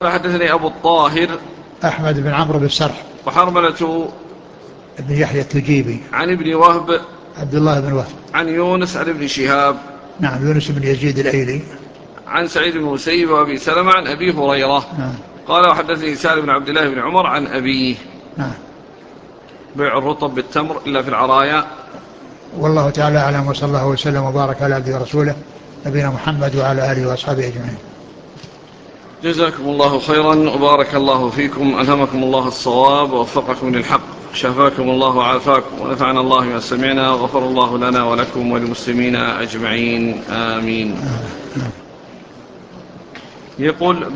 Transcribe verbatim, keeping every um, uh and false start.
حدثني أبو الطاهر أحمد بن عمرو بن سرح وحرملة بن يحيى التجيبي عن ابن وهب عبد الله بن وهب عن يونس عن ابن شهاب نعم يونس بن يزيد الأيلي عن سعيد بن المسيب وأبي سلمة عن أبي هريرة نعم. قال وحدثني سالم بن عبد الله بن عمر عن أبيه. نعم. بيع الرطب بالتمر إلا في العرايا. والله تعالى أعلم، وصلى الله وسلم وبارك على عبده ورسوله نبينا محمد وعلى آله وأصحابه أجمعين. جزاكم الله خيرا وبارك الله فيكم، ألهمكم الله الصواب ووفقكم للحق، شفاكم الله وعافاكم، ونفعنا الله ما سمعنا، وغفر الله لنا ولكم وللمسلمين أجمعين، آمين. آه. آه. يقول